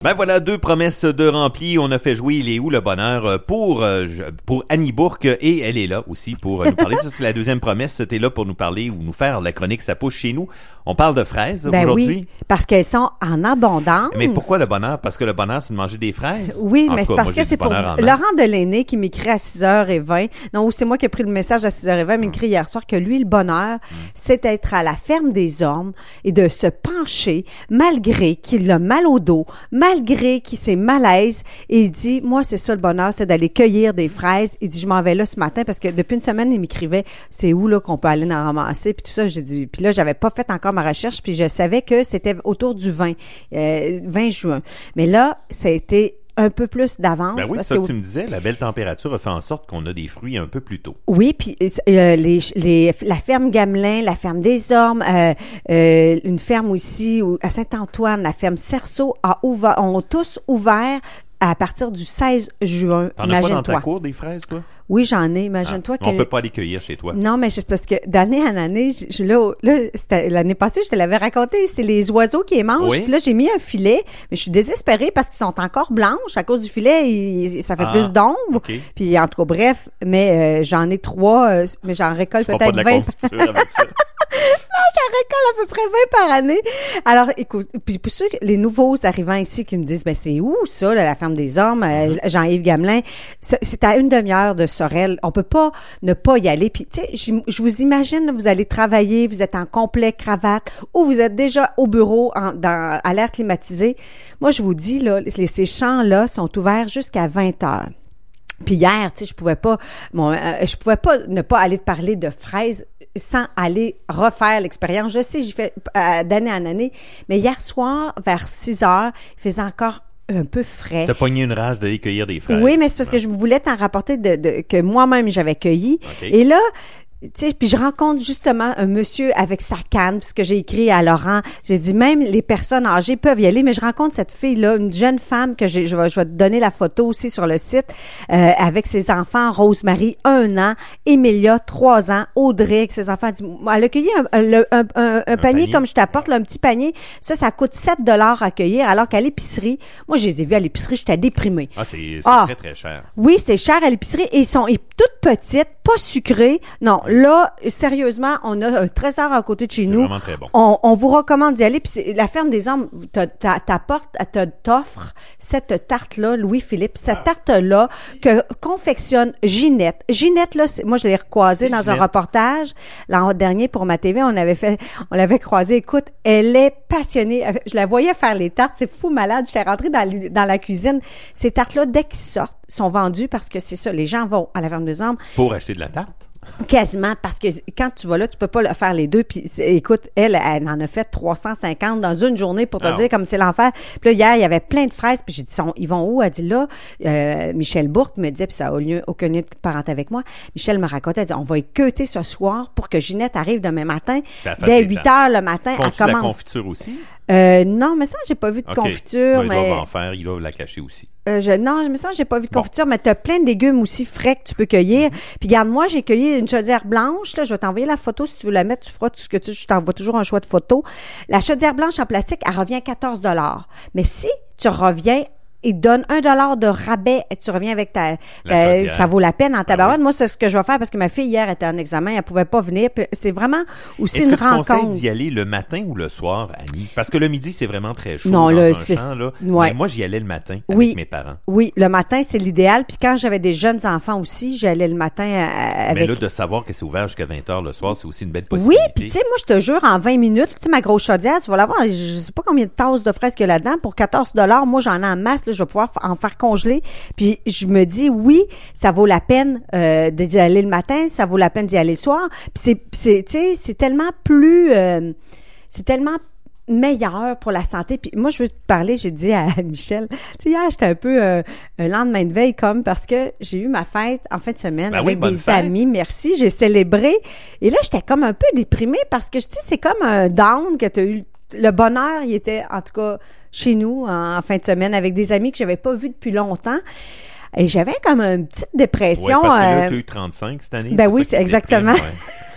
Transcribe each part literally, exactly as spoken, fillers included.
Ben voilà, deux promesses de remplies. On a fait jouer Il est où le bonheur pour pour Annie Bourque et elle est là aussi pour nous parler. Ça, c'est la deuxième promesse. T'es là pour nous parler ou nous faire la chronique Ça pousse chez nous. On parle de fraises ben aujourd'hui. Oui, parce qu'elles sont en abondance. Mais pourquoi le bonheur? Parce que le bonheur, c'est de manger des fraises? Oui, en mais c'est cas, parce moi, que c'est pour Laurent Delaney qui m'écrit à six heures vingt. Non, c'est moi qui ai pris le message à six heures vingt, il m'écrit hier soir que lui, le bonheur, mm. c'est d'être à la ferme des ormes et de se pencher malgré qu'il a mal au dos, malgré qu'il s'est malaise. Et il dit, moi, c'est ça le bonheur, c'est d'aller cueillir des fraises. Il dit, je m'en vais là ce matin parce que depuis une semaine, il m'écrivait, c'est où là qu'on peut aller en ramasser, puis tout ça. J'ai dit, puis là, j'avais pas fait encore ma recherche, puis je savais que c'était autour du vingt, euh, vingt juin. Mais là, ça a été un peu plus d'avance. Ben oui, parce ça que tu me disais, la belle température a fait en sorte qu'on a des fruits un peu plus tôt. Oui, puis euh, les, les, la ferme Gamelin, la ferme des Ormes, euh, euh, une ferme aussi où, à Saint-Antoine, la ferme Cerceau a ouvert, ont tous ouvert à partir du seize juin. T'en as pas dans ta cour des fraises, toi? Oui, j'en ai. Imagine-toi ah, que... On peut pas les cueillir chez toi. Non, mais c'est parce que d'année en année, je, je, là, là c'était, l'année passée, je te l'avais raconté, c'est les oiseaux qui les mangent. Oui. Puis là, j'ai mis un filet, mais je suis désespérée parce qu'ils sont encore blanches. À cause du filet, il, ça fait ah, plus d'ombre. Okay. Puis en tout cas, bref, mais euh, j'en ai trois, euh, mais j'en récolte tu peut-être pas de vingt. La confiture avec ça. Non, j'en récolte à peu près vingt par année. Alors, écoute, puis pour ceux, les nouveaux arrivants ici qui me disent, ben c'est où ça, là, la ferme des Ormes, euh, Jean-Yves Gamelin, c'est, c'est à une demi-heure de Sorel. On peut pas ne pas y aller. Puis, tu sais, je, je vous imagine, vous allez travailler, vous êtes en complet cravate ou vous êtes déjà au bureau en, dans, à l'air climatisé. Moi, je vous dis, là, les, ces champs-là sont ouverts jusqu'à vingt heures. Puis hier, tu sais, je pouvais pas, bon, euh, je pouvais pas ne pas aller te parler de fraises sans aller refaire l'expérience. Je sais, j'y fais euh, d'année en année, mais hier soir, vers six heures, il faisait encore un peu frais. T'as pogné une rage d'aller cueillir des fraises. Oui, mais c'est parce que je voulais t'en rapporter de, de que moi-même j'avais cueilli. Okay. Et là, tu sais, puis je rencontre justement un monsieur avec sa canne, parce que j'ai écrit à Laurent, j'ai dit même les personnes âgées peuvent y aller, mais je rencontre cette fille-là, une jeune femme que j'ai, je vais, je vais te donner la photo aussi sur le site, euh, avec ses enfants, Rosemary, un an, Emilia, trois ans, Audrey, avec ses enfants. Elle, dit, elle a cueilli un, un, un, un, un, un panier comme je t'apporte, là, un petit panier. Ça, ça coûte sept dollars à cueillir, alors qu'à l'épicerie, moi, je les ai vus à l'épicerie, j'étais déprimée. Ah, c'est, c'est ah, très, très cher. Oui, c'est cher à l'épicerie et ils sont et toutes petites, pas sucrées. Non, là, sérieusement, on a un trésor à côté de chez c'est nous. C'est vraiment très bon. On, on vous recommande d'y aller. Puis c'est, la ferme des Ormes t'apporte, t'offre cette tarte-là, Louis-Philippe, cette ah. tarte-là que confectionne Ginette. Ginette, là, c'est, moi, je l'ai recroisée dans Ginette. Un reportage l'an dernier pour ma T V. On avait fait, on l'avait croisée. Écoute, elle est passionnée. Je la voyais faire les tartes. C'est fou malade. J'étais rentrée dans, dans la cuisine. Ces tartes-là, dès qu'ils sortent, sont vendues parce que c'est ça. Les gens vont à la ferme des Ormes. Pour acheter de la tarte? Quasiment, parce que quand tu vas là, tu peux pas le faire les deux. Puis écoute, elle, elle en a fait trois cent cinquante dans une journée pour te ah dire ouais. comme c'est l'enfer. Puis là, hier, il y avait plein de fraises. Puis j'ai dit, ils vont où? Elle dit là, euh, Michel Bourque me disait, puis ça a eu aucun lien de parenté avec moi. Michel me racontait, elle dit, on va équeuter ce soir pour que Ginette arrive demain matin. Dès huit heures le matin, Font-tu elle commence. De la confiture aussi? Euh, non, mais ça, j'ai pas vu de okay. confiture. Ben, mais... Ils doivent en faire, ils doivent la cacher aussi. Euh, je, non, mais ça, j'ai pas vu de bon. confiture, mais t'as plein de légumes aussi frais que tu peux cueillir. Mm-hmm. Puis regarde, moi, j'ai cueilli une chaudière blanche, là, je vais t'envoyer la photo si tu veux la mettre, tu feras tout ce que tu, je t'envoie toujours un choix de photo. La chaudière blanche en plastique, elle revient à quatorze dollars. Mais si tu reviens il donne un dollar de rabais et tu reviens avec ta, ta ça vaut la peine en tabarouette. Ah oui. Moi, c'est ce que je vais faire parce que ma fille hier était en examen, elle pouvait pas venir. C'est vraiment aussi Est-ce une que tu rencontre. conseilles d'y aller le matin ou le soir, Annie? Parce que le midi, c'est vraiment très chaud non, dans le, un c'est, champ, là. Ouais. Mais moi, j'y allais le matin avec oui, mes parents. Oui, le matin, c'est l'idéal. Puis quand j'avais des jeunes enfants aussi, j'allais le matin avec... Mais là, de savoir que c'est ouvert jusqu'à vingt heures le soir, c'est aussi une belle possibilité. Oui, puis tu sais, moi, je te jure, en vingt minutes, tu sais, ma grosse chaudière, tu vas l'avoir, je sais pas combien de tasses de fraises qu'il y a là-dedans. Pour quatorze dollars, moi, j'en ai en masse, là, je vais pouvoir en faire congeler. Puis je me dis, oui, ça vaut la peine euh, d'y aller le matin, ça vaut la peine d'y aller le soir. Puis c'est, c'est tu sais, c'est tellement plus... Euh, c'est tellement meilleur pour la santé. Puis moi, je veux te parler, j'ai dit à Michel, tu sais, hier, j'étais un peu euh, un lendemain de veille comme parce que j'ai eu ma fête en fin de semaine ben avec oui, des fête. amis. Merci, j'ai célébré. Et là, j'étais comme un peu déprimée parce que, tu sais, c'est comme un down que tu as eu. Le bonheur, il était, en tout cas, chez nous, en, en fin de semaine, avec des amis que j'avais pas vus depuis longtemps. Et j'avais comme une petite dépression. Oui, parce que là, euh, tu as eu trente-cinq cette année. Ben c'est oui, ça c'est exactement. Déprime, ouais.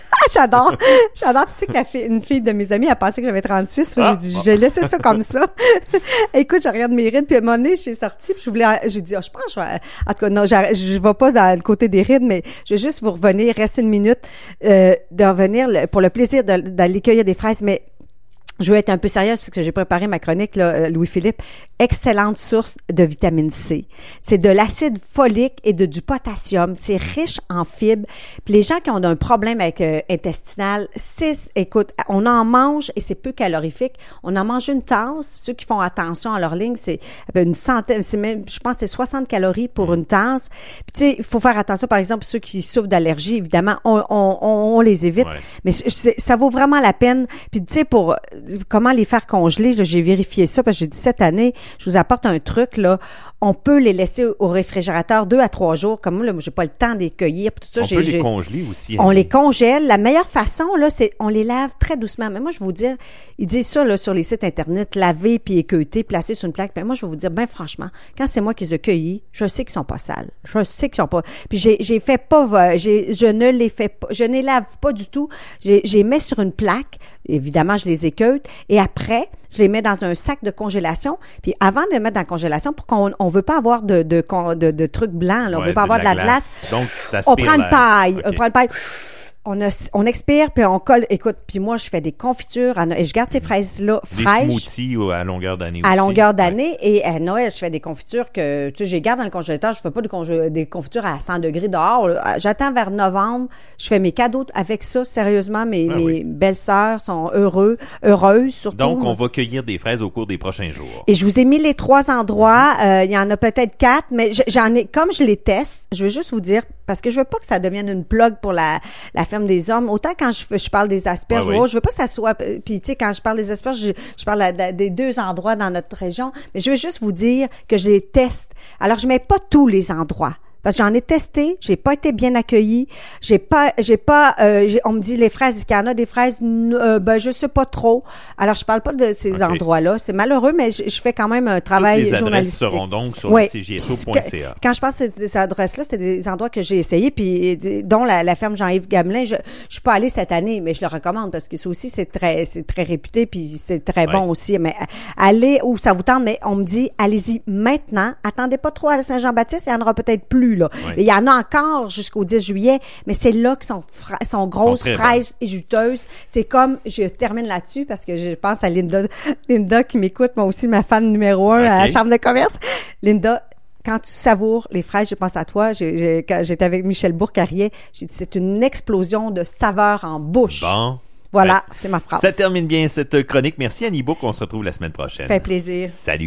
J'adore. J'adore. Tu sais que la fille, une fille de mes amies a pensé que j'avais trente-six. Ah, j'ai dit, bon. j'ai laissé ça comme ça. Écoute, je regarde mes rides, puis à un moment donné, je suis sortie, puis je voulais, j'ai dit, oh, je pense, que je vais, en tout cas, non, je je vais pas dans le côté des rides, mais je vais juste vous revenir, reste une minute, euh, de revenir le- pour le plaisir de- d'aller cueillir des fraises, mais je veux être un peu sérieuse puisque j'ai préparé ma chronique, là, Louis-Philippe. Excellente source de vitamine C. C'est de l'acide folique et de du potassium. C'est riche en fibres. Puis les gens qui ont un problème avec euh, intestinal, c'est, écoute, on en mange et c'est peu calorifique. On en mange une tasse. Ceux qui font attention à leur ligne, c'est une centaine, c'est même, je pense, que c'est soixante calories pour une tasse. Puis tu sais, il faut faire attention, par exemple, ceux qui souffrent d'allergie, évidemment, on, on, on, on les évite. Ouais. Mais c'est, ça vaut vraiment la peine. Puis tu sais, pour comment les faire congeler, là, j'ai vérifié ça parce que j'ai dit cette année, je vous apporte un truc, là. On peut les laisser au réfrigérateur deux à trois jours. Comme moi, là, moi, j'ai pas le temps de les cueillir. Tout ça, On j'ai, peut les j'ai... congeler aussi. On hein. les congèle. La meilleure façon, là, c'est on les lave très doucement. Mais moi, je vais vous dire, ils disent ça là, sur les sites Internet, laver puis équeuter, placer sur une plaque. Mais moi, je vais vous dire, ben franchement, quand c'est moi qui les ai cueillis, je sais qu'ils sont pas sales. Je sais qu'ils sont pas... Puis j'ai, j'ai fait pas... J'ai, je ne les fais pas... Je ne les lave pas du tout. J'ai, j'ai mets sur une plaque. Évidemment, je les équeute. Et après, je les mets dans un sac de congélation. Puis avant de les mettre dans la congélation, pour qu'on on veut pas avoir de, de, de, de trucs blancs, là, on Ouais, veut pas de avoir de la glace. Donc, ça On aspire prend une l'air. paille. OK. On prend une paille. On, a, on expire, puis on colle. Écoute, puis moi, je fais des confitures. À, et je garde ces fraises-là Des fraîches smoothies à longueur d'année à aussi. longueur Ouais. d'année. Et à Noël, je fais des confitures que, tu sais, je les garde dans le congélateur. Je fais pas de congé- des confitures à cent degrés dehors. là. J'attends vers novembre. Je fais mes cadeaux avec ça. Sérieusement, mes, Ah mes oui. belles-sœurs sont heureux, heureuses surtout. Donc, on va cueillir des fraises au cours des prochains jours. Et je vous ai mis les trois endroits. Euh, il y en a peut-être quatre, mais je- j'en ai, comme je les teste, je veux juste vous dire, parce que je veux pas que ça devienne une plug pour la, la ferme des hommes. Autant quand je, fais- je parle des asperges, Ouais, ou autre, oui. je veux pas que ça soit, puis tu sais, quand je parle des asperges, je, je parle à- à- des deux endroits dans notre région, mais je veux juste vous dire que je les teste. Alors, je mets pas tous les endroits. Parce que j'en ai testé, j'ai pas été bien accueillie, j'ai pas, j'ai pas, euh, j'ai- on me dit les fraises, est-ce qu'il y en a des fraises, N- euh, ben je sais pas trop. Alors je parle pas de ces OK. endroits-là, c'est malheureux, mais je, je fais quand même un travail Toutes les adresses journalistique. seront donc sur Oui. le c g s o point c a. Quand je pense à ces, ces adresses-là, c'était des endroits que j'ai essayés, puis euh, dont la, la ferme Jean-Yves Gamelin. Je, je suis pas allée cette année, mais je le recommande parce que ça aussi c'est très, c'est très réputé, puis c'est très Ouais. bon aussi. Mais euh, allez où ça vous tente, mais on me dit allez-y maintenant. Attendez pas trop à la Saint-Jean-Baptiste, il y en aura peut-être plus là. Ouais. Et il y en a encore jusqu'au dix juillet, mais c'est là qu'ils sont, fra- sont grosses, très fraîches et juteuses. C'est comme, je termine là-dessus parce que je pense à Linda, Linda qui m'écoute, moi aussi ma fan numéro un à la OK. Chambre de commerce. Linda, quand tu savoures les fraises, je pense à toi. J'ai, j'ai- quand j'étais avec Michel Bourcarier, j'ai dit c'est une explosion de saveurs en bouche. Bon. Voilà, Ouais. c'est ma phrase. Ça termine bien cette chronique. Merci Annie Bourque. On se retrouve la semaine prochaine. Ça fait plaisir. Salut.